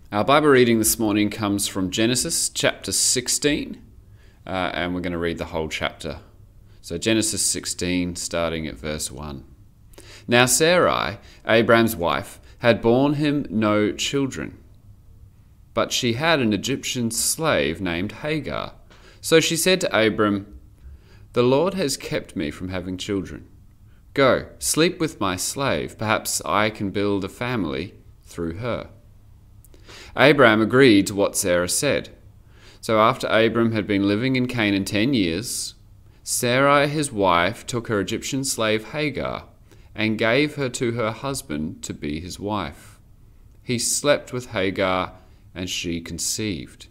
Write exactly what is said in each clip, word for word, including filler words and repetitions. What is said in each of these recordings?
Our Bible reading this morning comes from Genesis chapter sixteen, uh, and we're going to read the whole chapter. So Genesis sixteen, starting at verse one. Now Sarai, Abraham's wife, had borne him no children, but she had an Egyptian slave named Hagar. So she said to Abram, "The Lord has kept me from having children. Go, sleep with my slave. Perhaps I can build a family through her." Abraham agreed to what Sarah said. So after Abram had been living in Canaan ten years, Sarai his wife took her Egyptian slave Hagar and gave her to her husband to be his wife. He slept with Hagar and she conceived.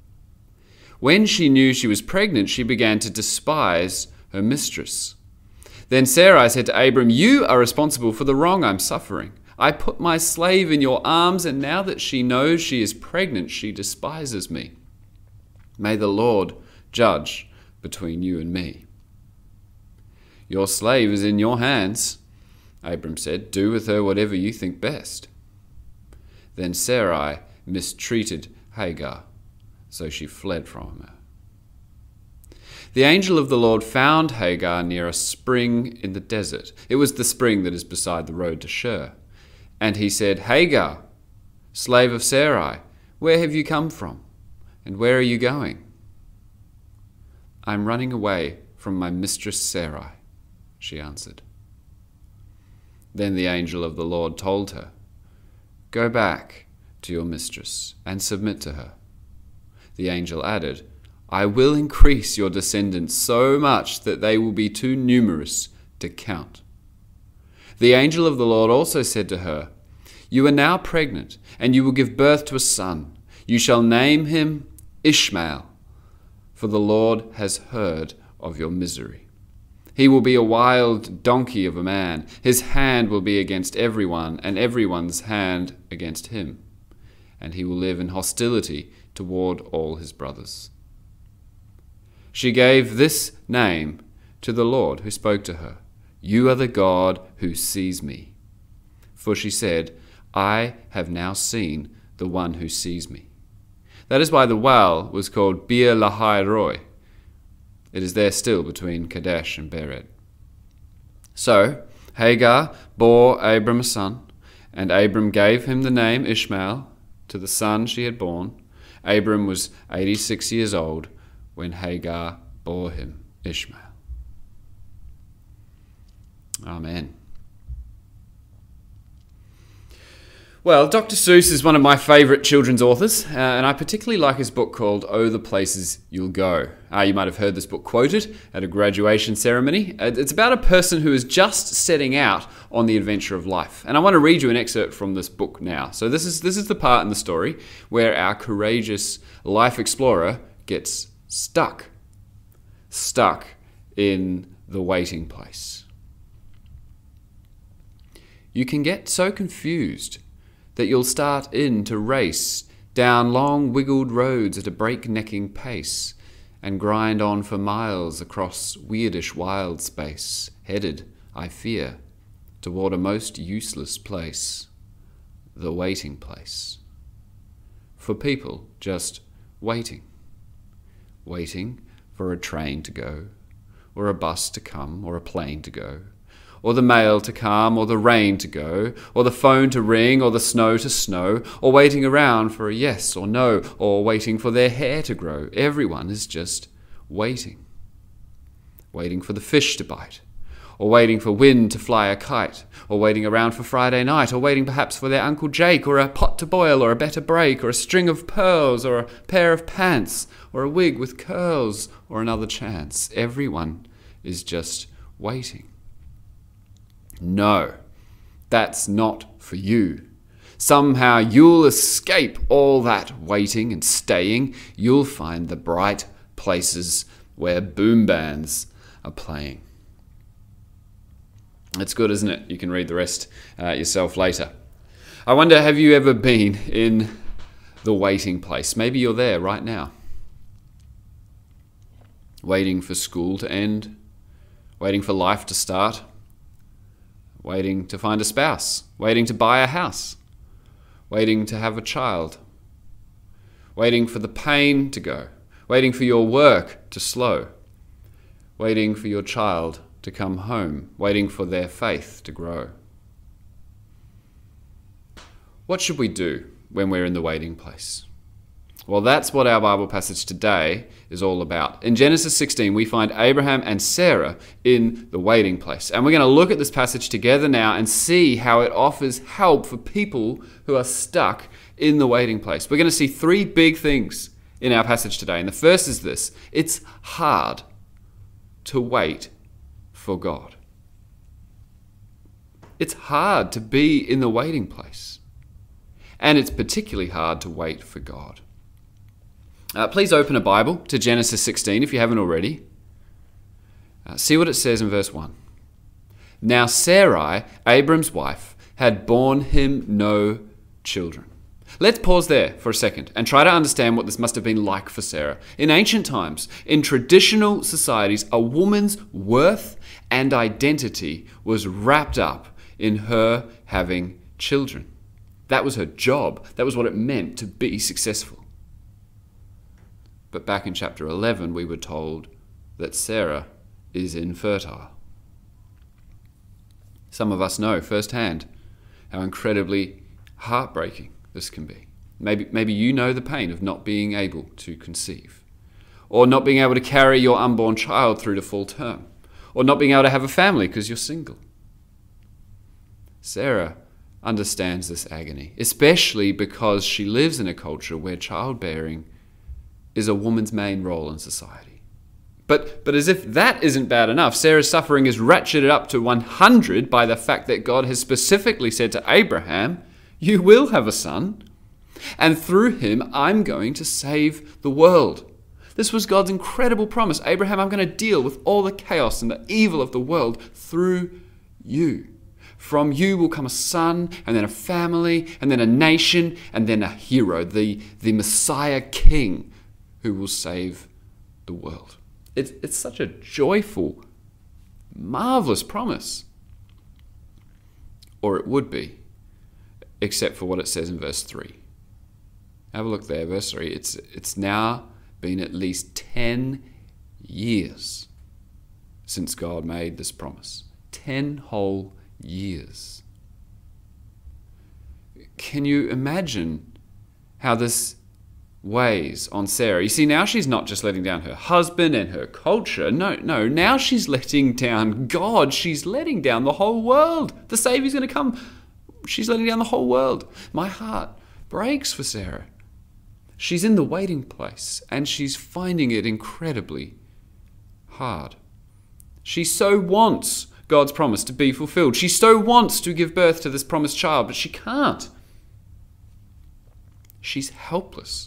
When she knew she was pregnant, she began to despise her mistress. Then Sarai said to Abram, "You are responsible for the wrong I'm suffering. I put my slave in your arms, and now that she knows she is pregnant, she despises me. May the Lord judge between you and me." "Your slave is in your hands," Abram said. "Do with her whatever you think best." Then Sarai mistreated Hagar, so she fled from her. The angel of the Lord found Hagar near a spring in the desert. It was the spring that is beside the road to Shur. And he said, "Hagar, slave of Sarai, where have you come from, and where are you going?" "I am running away from my mistress Sarai," she answered. Then the angel of the Lord told her, "Go back to your mistress and submit to her." The angel added, "I will increase your descendants so much that they will be too numerous to count." The angel of the Lord also said to her, "You are now pregnant, and you will give birth to a son. You shall name him Ishmael, for the Lord has heard of your misery. He will be a wild donkey of a man. His hand will be against everyone, and everyone's hand against him. And he will live in hostility toward all his brothers." She gave this name to the Lord who spoke to her, "You are the God who sees me." For she said, "I have now seen the one who sees me." That is why the well was called Beer Lahai Roi. It is there still between Kadesh and Bered. So Hagar bore Abram a son, and Abram gave him the name Ishmael to the son she had born. Abram was eighty-six years old when Hagar bore him Ishmael. Amen. Well, Doctor Seuss is one of my favourite children's authors, uh, and I particularly like his book called Oh, the Places You'll Go. Uh, you might have heard this book quoted at a graduation ceremony. Uh, it's about a person who is just setting out on the adventure of life. And I want to read you an excerpt from this book now. So this is, this is the part in the story where our courageous life explorer gets stuck. Stuck in the waiting place. You can get so confused that you'll start in to race down long wiggled roads at a breaknecking pace and grind on for miles across weirdish wild space, headed, I fear, toward a most useless place, the waiting place. For people just waiting. Waiting for a train to go, or a bus to come, or a plane to go, or the mail to come, or the rain to go, or the phone to ring, or the snow to snow, or waiting around for a yes or no, or waiting for their hair to grow. Everyone is just waiting. Waiting for the fish to bite, or waiting for wind to fly a kite, or waiting around for Friday night, or waiting perhaps for their Uncle Jake, or a pot to boil, or a better break, or a string of pearls, or a pair of pants, or a wig with curls, or another chance. Everyone is just waiting. No, that's not for you. Somehow you'll escape all that waiting and staying. You'll find the bright places where boom bands are playing. It's good, isn't it? You can read the rest uh, yourself later. I wonder, have you ever been in the waiting place? Maybe you're there right now. Waiting for school to end, waiting for life to start, waiting to find a spouse, waiting to buy a house, waiting to have a child, waiting for the pain to go, waiting for your work to slow, waiting for your child to come home, waiting for their faith to grow. What should we do when we're in the waiting place? Well, that's what our Bible passage today is all about. In Genesis sixteen, we find Abraham and Sarah in the waiting place. And we're going to look at this passage together now and see how it offers help for people who are stuck in the waiting place. We're going to see three big things in our passage today. And the first is this: it's hard to wait for God. It's hard to be in the waiting place. And it's particularly hard to wait for God. Uh, please open a Bible to Genesis sixteen if you haven't already. Uh, see what it says in verse one. Now Sarai, Abram's wife, had borne him no children. Let's pause there for a second and try to understand what this must have been like for Sarah. In ancient times, in traditional societies, a woman's worth and identity was wrapped up in her having children. That was her job. That was what it meant to be successful. But back in chapter eleven, we were told that Sarah is infertile. Some of us know firsthand how incredibly heartbreaking this can be. Maybe, maybe you know the pain of not being able to conceive, or not being able to carry your unborn child through to full term, or not being able to have a family because you're single. Sarah understands this agony, especially because she lives in a culture where childbearing is a woman's main role in society. But, but as if that isn't bad enough, Sarah's suffering is ratcheted up to one hundred by the fact that God has specifically said to Abraham, "You will have a son, and through him I'm going to save the world." This was God's incredible promise. Abraham, I'm going to deal with all the chaos and the evil of the world through you. From you will come a son, and then a family, and then a nation, and then a hero, the, the Messiah King, who will save the world. It's, it's such a joyful, marvelous promise. Or it would be, except for what it says in verse three. Have a look there, verse three. It's, it's now been at least ten years since God made this promise. Ten whole years. Can you imagine how this weighs on Sarah? You see, now she's not just letting down her husband and her culture. No, no, now she's letting down God. She's letting down the whole world. The Savior's going to come. She's letting down the whole world. My heart breaks for Sarah. She's in the waiting place, and she's finding it incredibly hard. She so wants God's promise to be fulfilled. She so wants to give birth to this promised child, but she can't. She's helpless.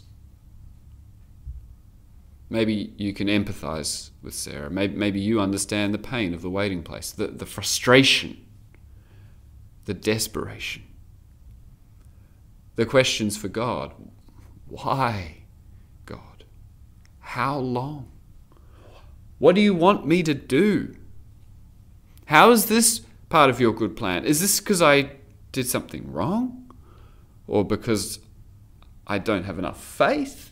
Maybe you can empathize with Sarah. Maybe, maybe you understand the pain of the waiting place, the, the frustration, the desperation, the questions for God. Why, God? How long? What do you want me to do? How is this part of your good plan? Is this because I did something wrong? Or because I don't have enough faith?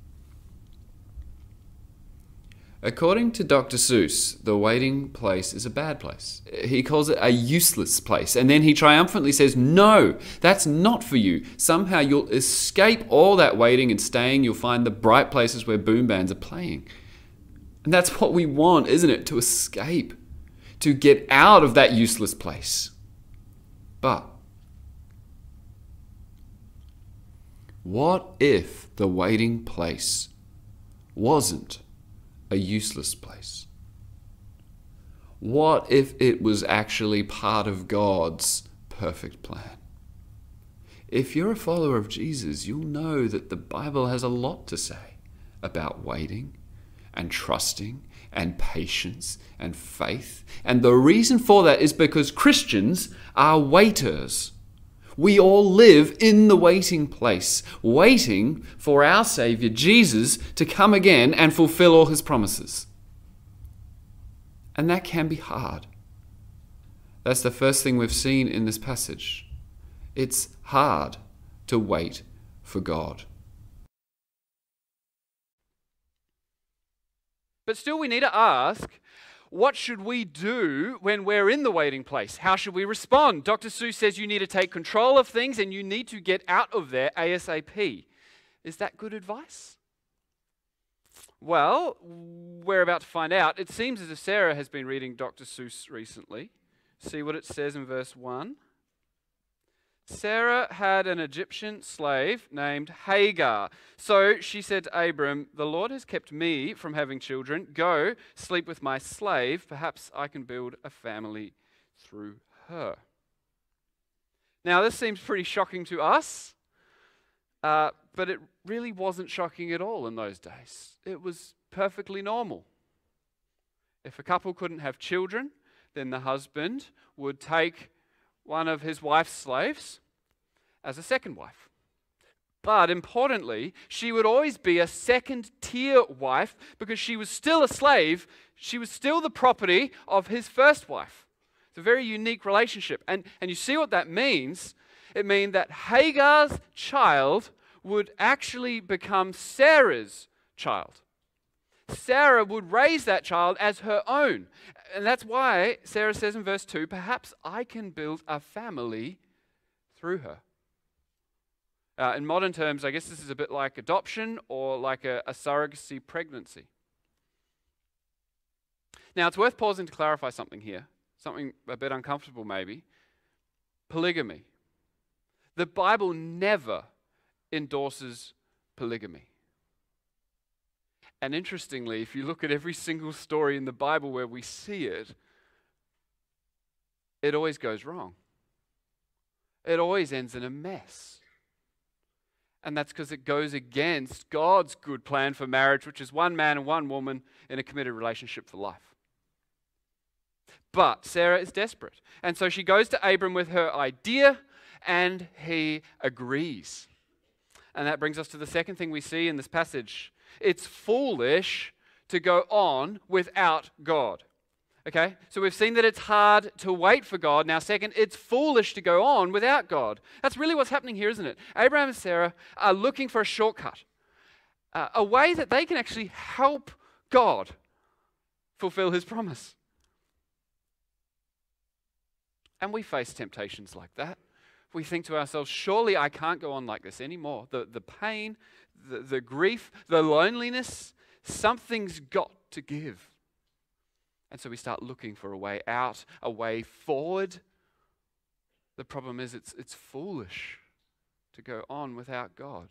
According to Doctor Seuss, the waiting place is a bad place. He calls it a useless place. And then he triumphantly says, no, that's not for you. Somehow you'll escape all that waiting and staying. You'll find the bright places where boom bands are playing. And that's what we want, isn't it? To escape, to get out of that useless place. But what if the waiting place wasn't a useless place? What if it was actually part of God's perfect plan? If you're a follower of Jesus, you'll know that the Bible has a lot to say about waiting and trusting and patience and faith. And the reason for that is because Christians are waiters. We all live in the waiting place, waiting for our Savior, Jesus, to come again and fulfill all his promises. And that can be hard. That's the first thing we've seen in this passage. It's hard to wait for God. But still, we need to ask, what should we do when we're in the waiting place? How should we respond? Doctor Seuss says you need to take control of things and you need to get out of there ASAP. Is that good advice? Well, we're about to find out. It seems as if Sarah has been reading Doctor Seuss recently. See what it says in verse one. Sarah had an Egyptian slave named Hagar. So she said to Abram, "The Lord has kept me from having children. Go, sleep with my slave. Perhaps I can build a family through her." Now, this seems pretty shocking to us, uh, but it really wasn't shocking at all in those days. It was perfectly normal. If a couple couldn't have children, then the husband would take one of his wife's slaves as a second wife. But importantly, she would always be a second-tier wife because she was still a slave. She was still the property of his first wife. It's a very unique relationship. And, and you see what that means? It means that Hagar's child would actually become Sarah's child. Sarah would raise that child as her own. And that's why Sarah says in verse two, "Perhaps I can build a family through her." Uh, in modern terms, I guess this is a bit like adoption or like a, a surrogacy pregnancy. Now, it's worth pausing to clarify something here, something a bit uncomfortable maybe. Polygamy. The Bible never endorses polygamy. And interestingly, if you look at every single story in the Bible where we see it, it always goes wrong. It always ends in a mess. And that's because it goes against God's good plan for marriage, which is one man and one woman in a committed relationship for life. But Sarah is desperate. And so she goes to Abram with her idea, and he agrees. And that brings us to the second thing we see in this passage. It's foolish to go on without God. Okay? So we've seen that it's hard to wait for God. Now, second, it's foolish to go on without God. That's really what's happening here, isn't it? Abraham and Sarah are looking for a shortcut, uh, a way that they can actually help God fulfill his promise. And we face temptations like that. We think to ourselves, surely I can't go on like this anymore. The, the pain, the, the grief, the loneliness, something's got to give. And so we start looking for a way out, a way forward. The problem is it's, it's foolish to go on without God.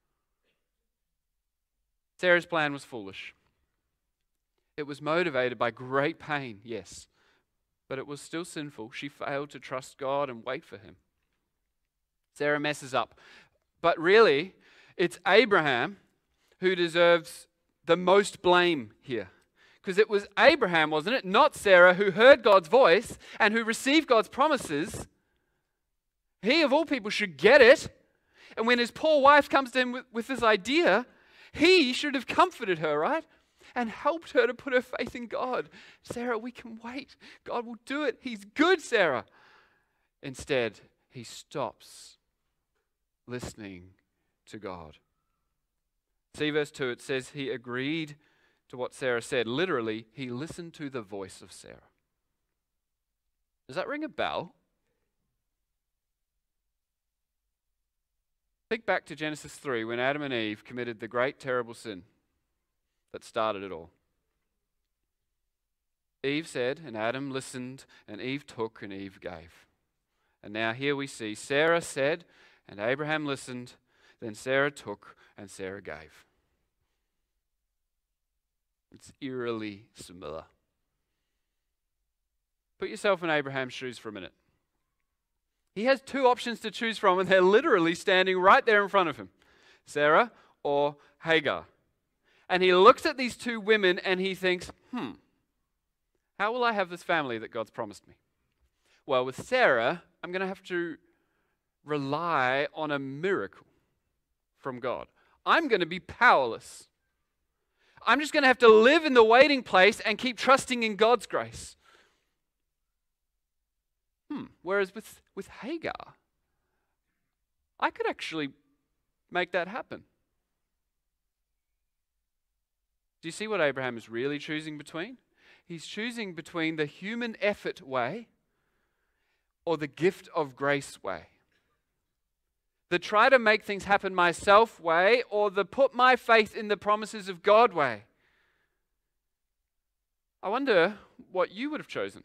Sarah's plan was foolish. It was motivated by great pain, yes, but it was still sinful. She failed to trust God and wait for him. Sarah messes up. But really, it's Abraham who deserves the most blame here. Because it was Abraham, wasn't it? Not Sarah, who heard God's voice and who received God's promises. He, of all people, should get it. And when his poor wife comes to him with, with this idea, he should have comforted her, right? And helped her to put her faith in God. Sarah, we can wait. God will do it. He's good, Sarah. Instead, he stops listening to God. See verse two, it says he agreed to what Sarah said. Literally, he listened to the voice of Sarah. Does that ring a bell? Think back to Genesis three when Adam and Eve committed the great terrible sin that started it all. Eve said, and Adam listened, and Eve took, and Eve gave. And now here we see Sarah said, and Abraham listened, then Sarah took, and Sarah gave. It's eerily similar. Put yourself in Abraham's shoes for a minute. He has two options to choose from, and they're literally standing right there in front of him. Sarah or Hagar. And he looks at these two women and he thinks, hmm, how will I have this family that God's promised me? Well, with Sarah, I'm going to have to rely on a miracle from God. I'm going to be powerless. I'm just going to have to live in the waiting place and keep trusting in God's grace. Hmm. Whereas with, with Hagar, I could actually make that happen. Do you see what Abraham is really choosing between? He's choosing between the human effort way or the gift of grace way. The try to make things happen myself way or the put my faith in the promises of God way. I wonder what you would have chosen.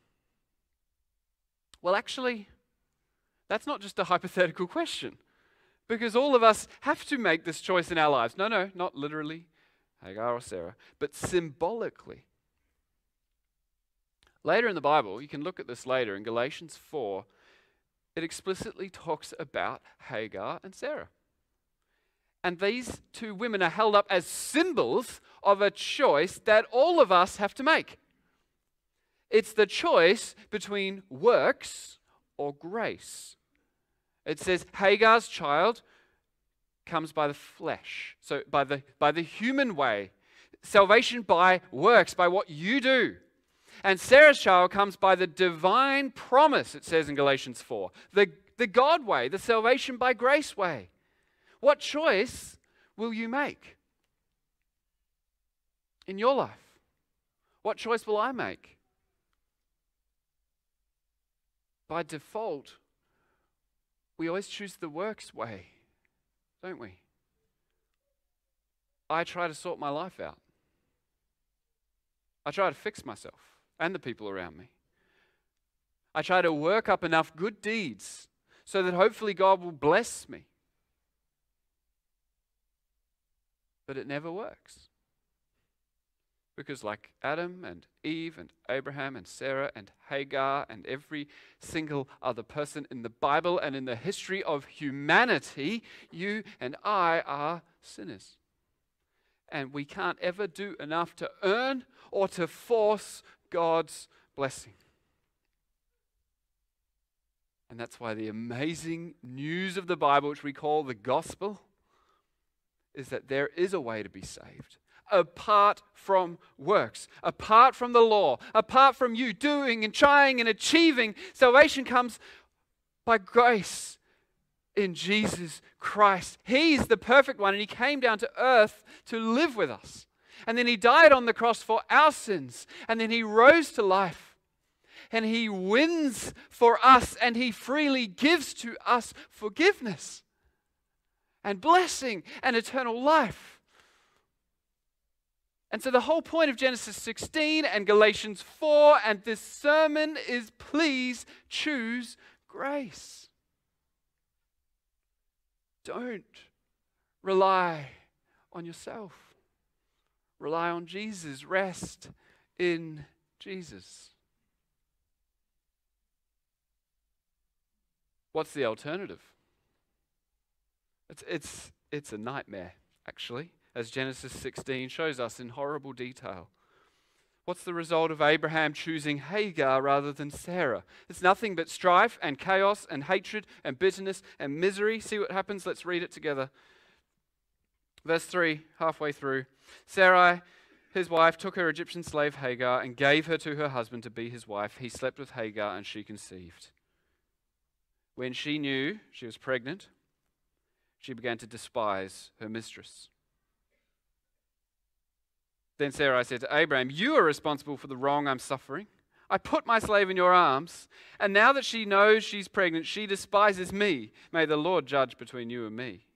Well, actually, that's not just a hypothetical question, because all of us have to make this choice in our lives. No, no, not literally, Hagar or Sarah, but symbolically. Later in the Bible, you can look at this later in Galatians four, it explicitly talks about Hagar and Sarah. And these two women are held up as symbols of a choice that all of us have to make. It's the choice between works or grace. It says Hagar's child comes by the flesh, so by the, by the human way. Salvation by works, by what you do. And Sarah's child comes by the divine promise, it says in Galatians four. The, the God way, the salvation by grace way. What choice will you make in your life? What choice will I make? By default, we always choose the works way, don't we? I try to sort my life out. I try to fix myself and the people around me. I try to work up enough good deeds so that hopefully God will bless me. But it never works. Because like Adam and Eve and Abraham and Sarah and Hagar and every single other person in the Bible and in the history of humanity, you and I are sinners. And we can't ever do enough to earn or to force God's blessing. And that's why the amazing news of the Bible, which we call the gospel, is that there is a way to be saved. Apart from works, apart from the law, apart from you doing and trying and achieving, salvation comes by grace in Jesus Christ. He's the perfect one, and He came down to earth to live with us. And then He died on the cross for our sins, and then He rose to life. And He wins for us, and He freely gives to us forgiveness and blessing and eternal life. And so the whole point of Genesis sixteen and Galatians four and this sermon is, please choose grace. Don't rely on yourself. Rely on Jesus. Rest in Jesus. What's the alternative? It's, it's, it's a nightmare, actually, as Genesis sixteen shows us in horrible detail. What's the result of Abraham choosing Hagar rather than Sarah? It's nothing but strife and chaos and hatred and bitterness and misery. See what happens? Let's read it together. Verse three, halfway through. Sarai, his wife, took her Egyptian slave Hagar and gave her to her husband to be his wife. He slept with Hagar and she conceived. When she knew she was pregnant, she began to despise her mistress. Then Sarai said to Abraham, you are responsible for the wrong I'm suffering. I put my slave in your arms, and now that she knows she's pregnant, she despises me. May the Lord judge between you and me.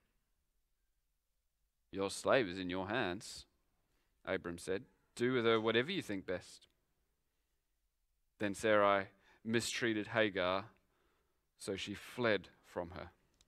Your slave is in your hands, Abram said. Do with her whatever you think best. Then Sarai mistreated Hagar, so she fled from her.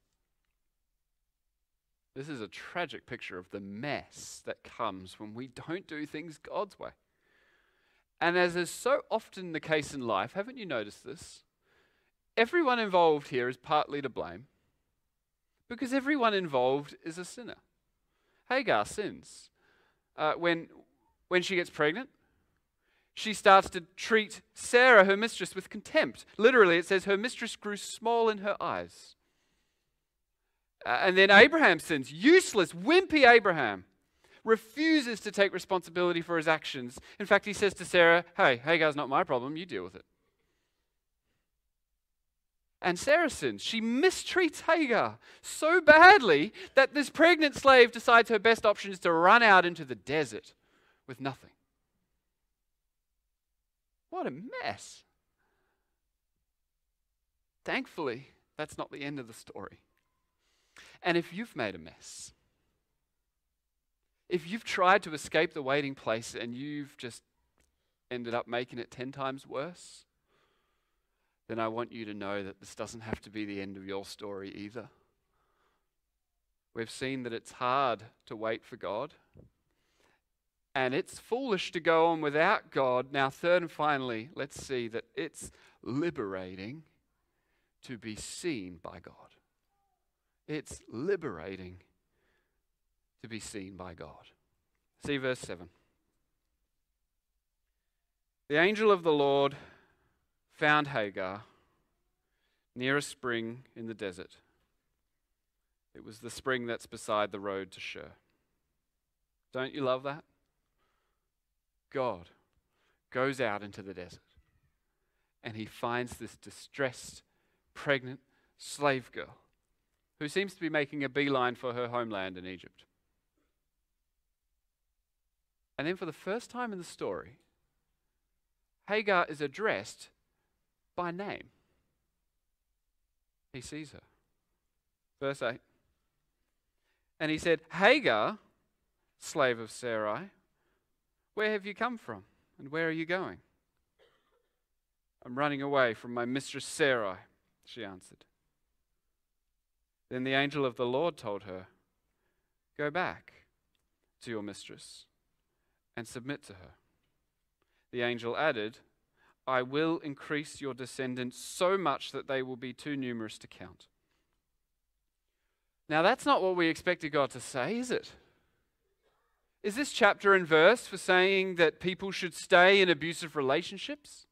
This is a tragic picture of the mess that comes when we don't do things God's way. And as is so often the case in life, haven't you noticed this? Everyone involved here is partly to blame because everyone involved is a sinner. Hagar sins. Uh, when, when she gets pregnant, she starts to treat Sarah, her mistress, with contempt. Literally, it says her mistress grew small in her eyes. Uh, and then Abraham sins. Useless, wimpy Abraham refuses to take responsibility for his actions. In fact, he says to Sarah, hey, Hagar's not my problem, you deal with it. And Sarah sins. She mistreats Hagar so badly that this pregnant slave decides her best option is to run out into the desert with nothing. What a mess. Thankfully, that's not the end of the story. And if you've made a mess, if you've tried to escape the waiting place and you've just ended up making it ten times worse, then I want you to know that this doesn't have to be the end of your story either. We've seen that it's hard to wait for God, and it's foolish to go on without God. Now, third and finally, let's see that it's liberating to be seen by God. It's liberating to be seen by God. See verse seven. The angel of the Lord found Hagar near a spring in the desert. It was the spring that's beside the road to Shur. Don't you love that? God goes out into the desert and he finds this distressed, pregnant slave girl who seems to be making a beeline for her homeland in Egypt. And then for the first time in the story, Hagar is addressed by name. He sees her. Verse eight. And he said, Hagar, slave of Sarai, where have you come from and where are you going? I'm running away from my mistress Sarai, she answered. Then the angel of the Lord told her, go back to your mistress and submit to her. The angel added, I will increase your descendants so much that they will be too numerous to count. Now that's not what we expected God to say, is it? Is this chapter and verse for saying that people should stay in abusive relationships?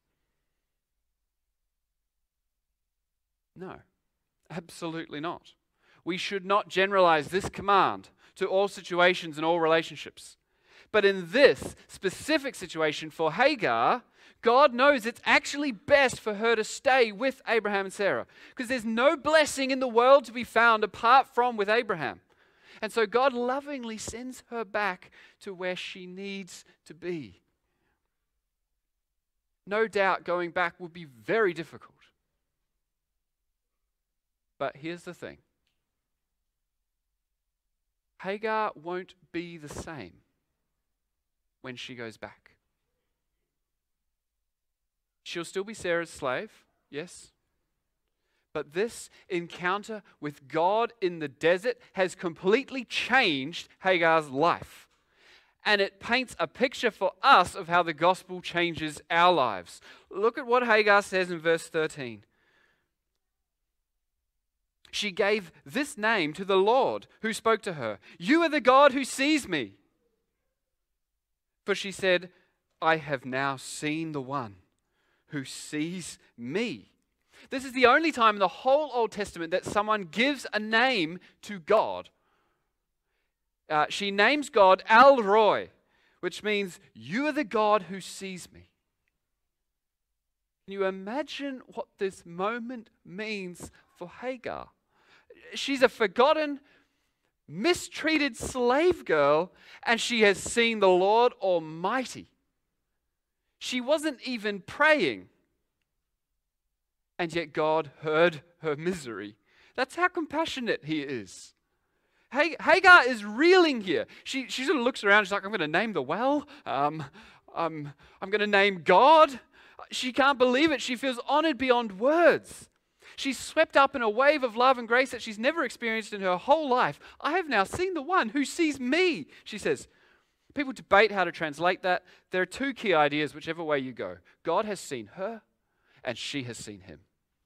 No, absolutely not. We should not generalize this command to all situations and all relationships. But in this specific situation for Hagar, God knows it's actually best for her to stay with Abraham and Sarah, because there's no blessing in the world to be found apart from with Abraham. And so God lovingly sends her back to where she needs to be. No doubt going back would be very difficult. But here's the thing. Hagar won't be the same when she goes back. She'll still be Sarah's slave, yes. But this encounter with God in the desert has completely changed Hagar's life. And it paints a picture for us of how the gospel changes our lives. Look at what Hagar says in verse thirteen. She gave this name to the Lord who spoke to her. You are the God who sees me. For she said, I have now seen the one who sees me. This is the only time in the whole Old Testament that someone gives a name to God. Uh, she names God El Roi, which means you are the God who sees me. Can you imagine what this moment means for Hagar? She's a forgotten, mistreated slave girl, and she has seen the Lord Almighty. She wasn't even praying, and yet God heard her misery. That's how compassionate he is. Hagar is reeling here. She, she sort of looks around, she's like, I'm going to name the well. Um, um, I'm going to name God. She can't believe it. She feels honored beyond words. She's swept up in a wave of love and grace that she's never experienced in her whole life. I have now seen the one who sees me, she says. People debate how to translate that. There are two key ideas, whichever way you go. God has seen her, and she has seen him.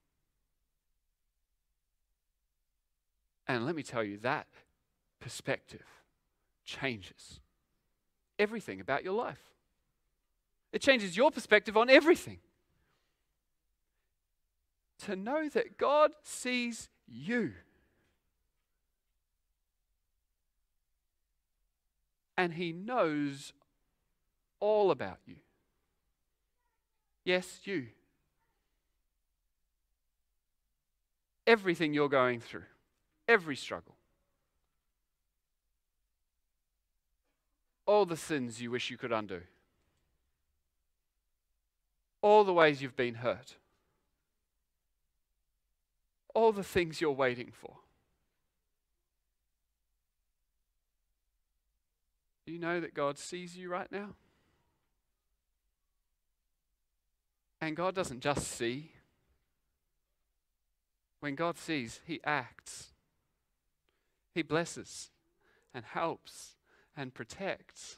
And let me tell you, that perspective changes everything about your life. It changes your perspective on everything. To know that God sees you. And he knows all about you. Yes, you. everything you're going through, every struggle, all the sins you wish you could undo, all the ways you've been hurt, all the things you're waiting for. Do you know that God sees you right now? And God doesn't just see. When God sees, He acts. He blesses and helps and protects.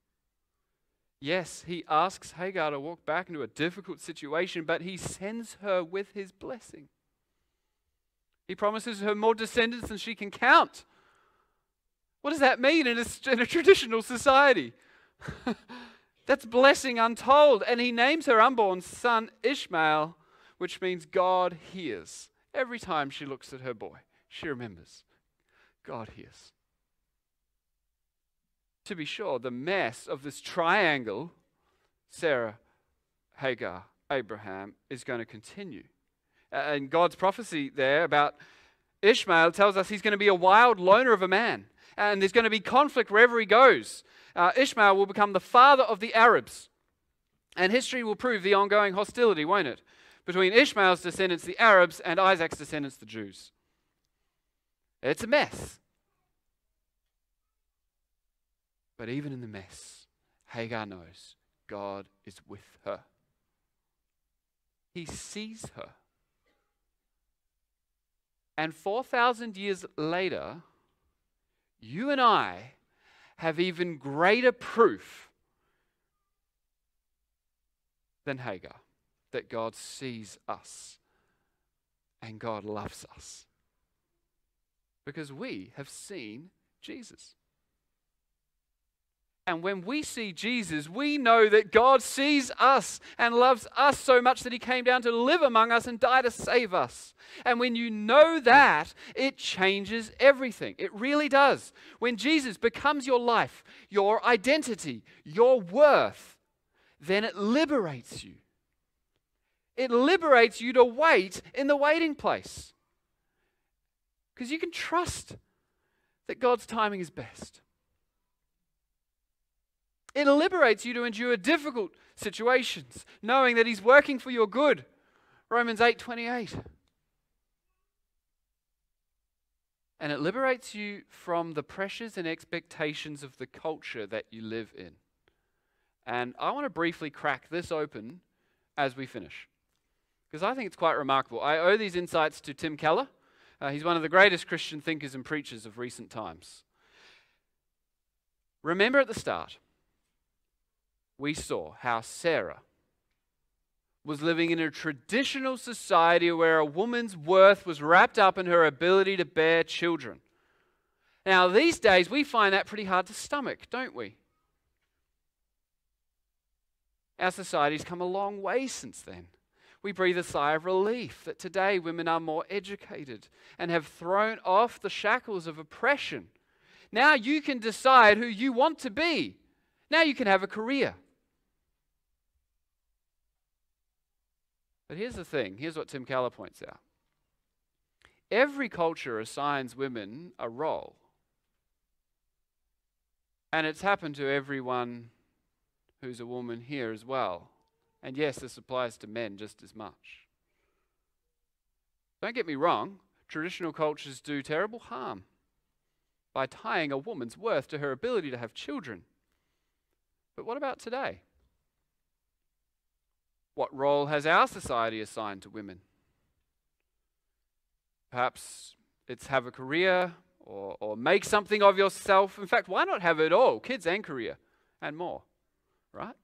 Yes, He asks Hagar to walk back into a difficult situation, but He sends her with His blessing. He promises her more descendants than she can count. What does that mean in a, in a traditional society? That's blessing untold. And He names her unborn son Ishmael, which means God hears. Every time she looks at her boy, she remembers God hears. To be sure, the mess of this triangle, Sarah, Hagar, Abraham, is going to continue. And God's prophecy there about Ishmael tells us he's going to be a wild loner of a man. And there's going to be conflict wherever he goes. Uh, Ishmael will become the father of the Arabs. And history will prove the ongoing hostility, won't it? Between Ishmael's descendants, the Arabs, and Isaac's descendants, the Jews. It's a mess. But even in the mess, Hagar knows God is with her. He sees her. And four thousand years later, you and I have even greater proof than Hagar that God sees us and God loves us. Because we have seen Jesus. And when we see Jesus, we know that God sees us and loves us so much that He came down to live among us and die to save us. And when you know that, it changes everything. It really does. When Jesus becomes your life, your identity, your worth, then it liberates you. It liberates you to wait in the waiting place. Because you can trust that God's timing is best. It liberates you to endure difficult situations, knowing that He's working for your good. Romans eight twenty-eight. And it liberates you from the pressures and expectations of the culture that you live in. And I want to briefly crack this open as we finish, because I think it's quite remarkable. I owe these insights to Tim Keller. Uh, he's one of the greatest Christian thinkers and preachers of recent times. Remember at the start, we saw how Sarah was living in a traditional society where a woman's worth was wrapped up in her ability to bear children. Now, these days, we find that pretty hard to stomach, don't we? Our society's come a long way since then. We breathe a sigh of relief that today women are more educated and have thrown off the shackles of oppression. Now you can decide who you want to be. Now you can have a career. But here's the thing. Here's what Tim Keller points out. Every culture assigns women a role. And it's happened to everyone who's a woman here as well. And yes, this applies to men just as much. Don't get me wrong, traditional cultures do terrible harm by tying a woman's worth to her ability to have children. But what about today? What role has our society assigned to women? Perhaps it's have a career or, or make something of yourself. In fact, why not have it all? Kids and career and more, right?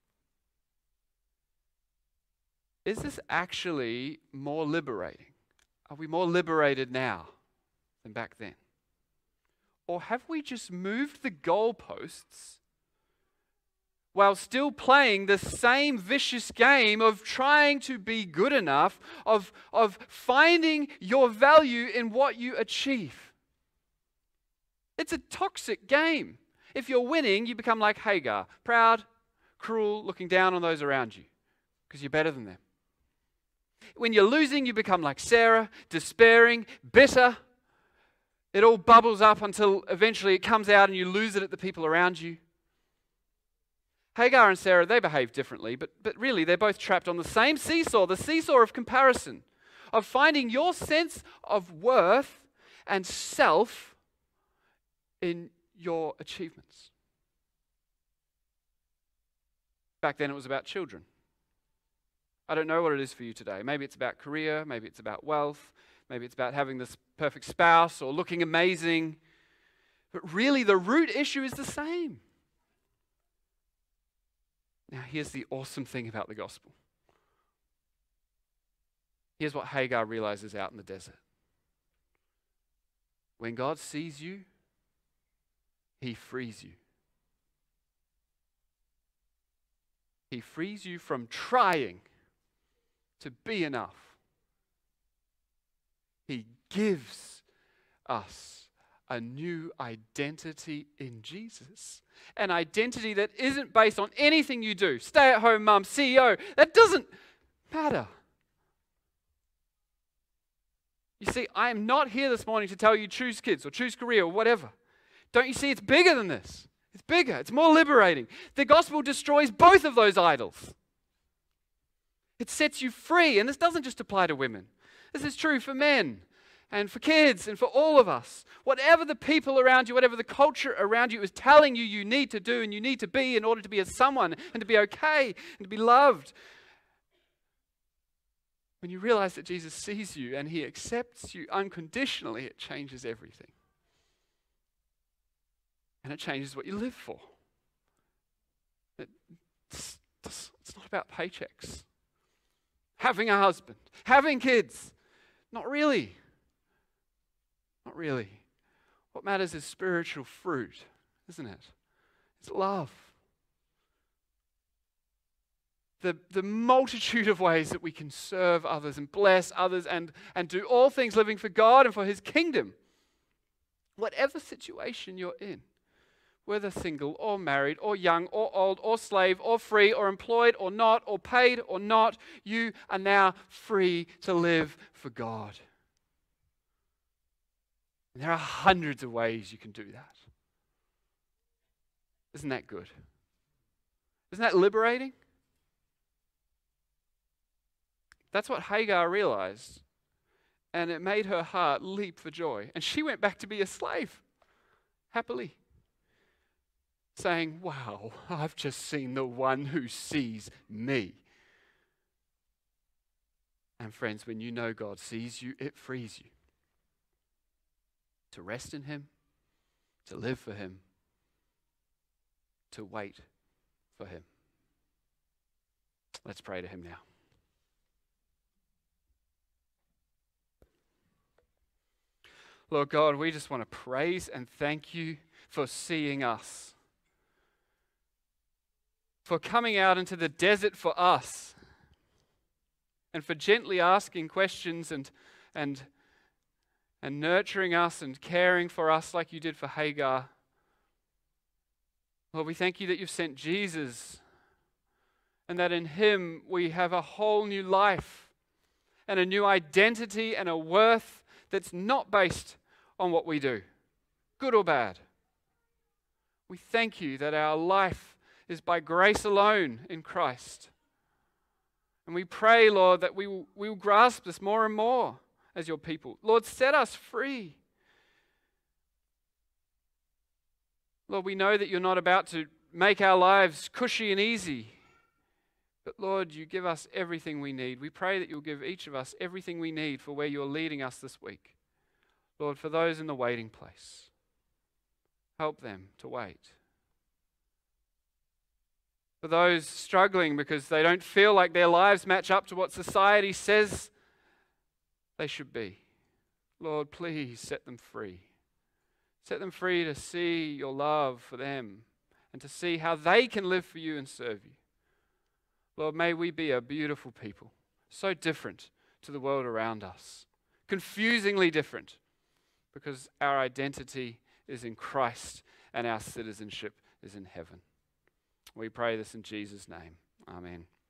Is this actually more liberating? Are we more liberated now than back then? Or have we just moved the goalposts while still playing the same vicious game of trying to be good enough, of, of finding your value in what you achieve? It's a toxic game. If you're winning, you become like Hagar, proud, cruel, looking down on those around you because you're better than them. When you're losing, you become like Sarah, despairing, bitter. It all bubbles up until eventually it comes out and you lose it at the people around you. Hagar and Sarah, they behave differently, but, but really they're both trapped on the same seesaw, the seesaw of comparison, of finding your sense of worth and self in your achievements. Back then it was about children. I don't know what it is for you today. Maybe it's about career, maybe it's about wealth, maybe it's about having this perfect spouse or looking amazing. But really the root issue is the same. Now here's the awesome thing about the gospel. Here's what Hagar realizes out in the desert. When God sees you, He frees you. He frees you from trying to be enough. He gives us a new identity in Jesus. An identity that isn't based on anything you do. Stay-at-home mum, C E O, that doesn't matter. You see, I am not here this morning to tell you choose kids or choose career or whatever. Don't you see, it's bigger than this. It's bigger, it's more liberating. The gospel destroys both of those idols. It sets you free, and this doesn't just apply to women. This is true for men and for kids and for all of us. Whatever the people around you, whatever the culture around you is telling you you need to do and you need to be in order to be a someone and to be okay and to be loved. When you realize that Jesus sees you and He accepts you unconditionally, it changes everything. And it changes what you live for. It's, it's not about paychecks. Having a husband, having kids. Not really. Not really. What matters is spiritual fruit, isn't it? It's love. The, the multitude of ways that we can serve others and bless others and, and do all things living for God and for His kingdom. Whatever situation you're in, whether single or married or young or old or slave or free or employed or not or paid or not, you are now free to live for God. And there are hundreds of ways you can do that. Isn't that good? Isn't that liberating? That's what Hagar realized. And it made her heart leap for joy. And she went back to be a slave, happily, saying, wow, I've just seen the one who sees me. And friends, when you know God sees you, it frees you to rest in Him, to live for Him, to wait for Him. Let's pray to Him now. Lord God, we just want to praise and thank You for seeing us, for coming out into the desert for us, and for gently asking questions and, and, and nurturing us and caring for us like You did for Hagar. Lord, we thank You that You've sent Jesus, and that in Him we have a whole new life and a new identity and a worth that's not based on what we do, good or bad. We thank You that our life is by grace alone in Christ. And we pray, Lord, that we will, we will grasp this more and more as Your people. Lord, set us free. Lord, we know that You're not about to make our lives cushy and easy. But Lord, You give us everything we need. We pray that You'll give each of us everything we need for where You're leading us this week. Lord, for those in the waiting place, help them to wait. For those struggling because they don't feel like their lives match up to what society says they should be, Lord, please set them free. Set them free to see Your love for them and to see how they can live for You and serve You. Lord, may we be a beautiful people, so different to the world around us, confusingly different, because our identity is in Christ and our citizenship is in heaven. We pray this in Jesus' name. Amen.